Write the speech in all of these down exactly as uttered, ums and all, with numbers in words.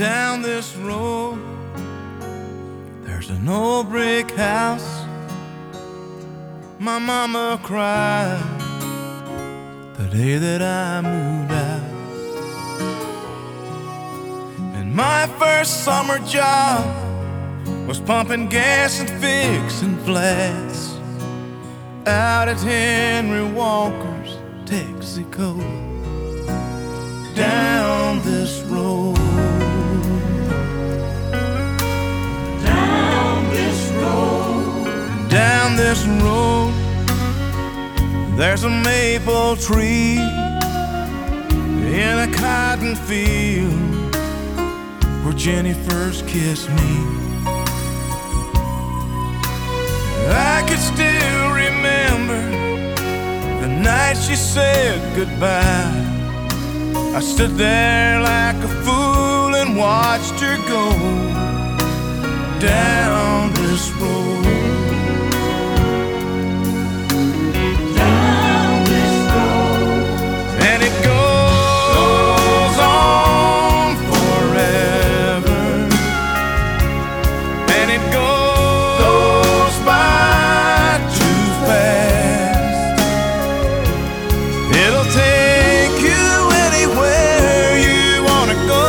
Down this road, there's an old brick house. My mama cried the day that I moved out. And my first summer job was pumping gas and fixing flats out at Henry Walker's Texaco. Down this road, Down this road, down this road, there's a maple tree in a cotton field where Jenny first kissed me. I could still remember the night she said goodbye. I stood there like a fool and watched her go down this road. down this road, And it goes on forever, and it goes by too fast. It'll take you anywhere you wanna go,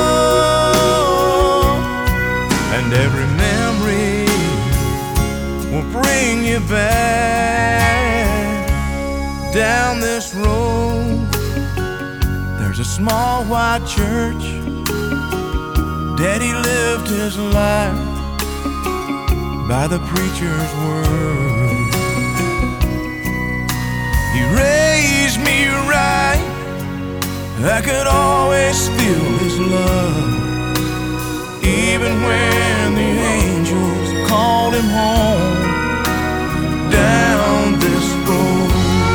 and every memory will bring you back. Down this road, there's a small white church. Daddy lived his life by the preacher's word. He raised me right, I could always feel his love, even when the angels called him home. Down this road,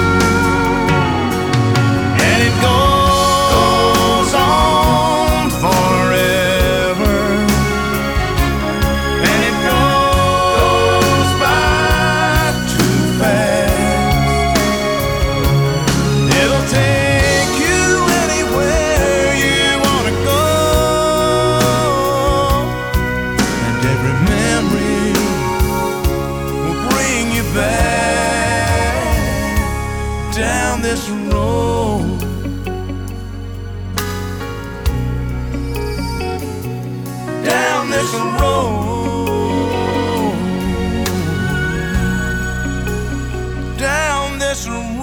and it goes on forever, and it goes by too fast. It'll take you anywhere you wanna go, and every memory will bring you back. Down this road, down this road, down this road.